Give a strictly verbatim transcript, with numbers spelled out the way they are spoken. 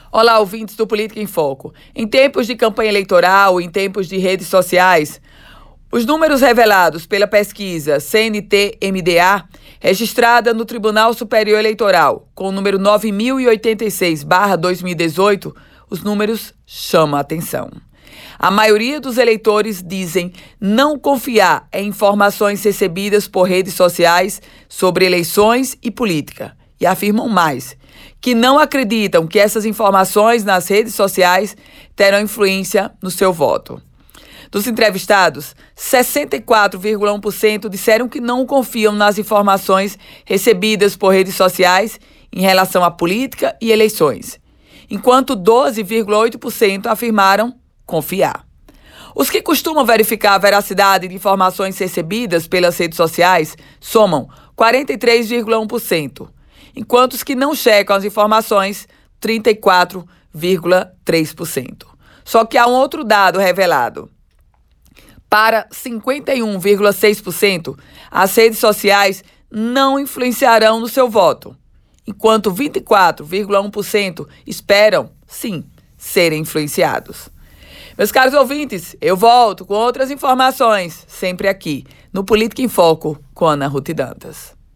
Olá, ouvintes do Política em Foco. Em tempos de campanha eleitoral, em tempos de redes sociais, os números revelados pela pesquisa C N T M D A, registrada no Tribunal Superior Eleitoral, com o número nove mil e oitenta e seis barra dois mil e dezoito, os números chamam a atenção. A maioria dos eleitores dizem não confiar em informações recebidas por redes sociais sobre eleições e política. E afirmam mais, que não acreditam que essas informações nas redes sociais terão influência no seu voto. Dos entrevistados, sessenta e quatro vírgula um por cento disseram que não confiam nas informações recebidas por redes sociais em relação à política e eleições, enquanto doze vírgula oito por cento afirmaram confiar. Os que costumam verificar a veracidade de informações recebidas pelas redes sociais somam quarenta e três vírgula um por cento, enquanto os que não checam as informações, trinta e quatro vírgula três por cento. Só que há um outro dado revelado. Para cinquenta e um vírgula seis por cento, as redes sociais não influenciarão no seu voto, enquanto vinte e quatro vírgula um por cento esperam, sim, serem influenciados. Meus caros ouvintes, eu volto com outras informações, sempre aqui, no Política em Foco, com Ana Ruth Dantas.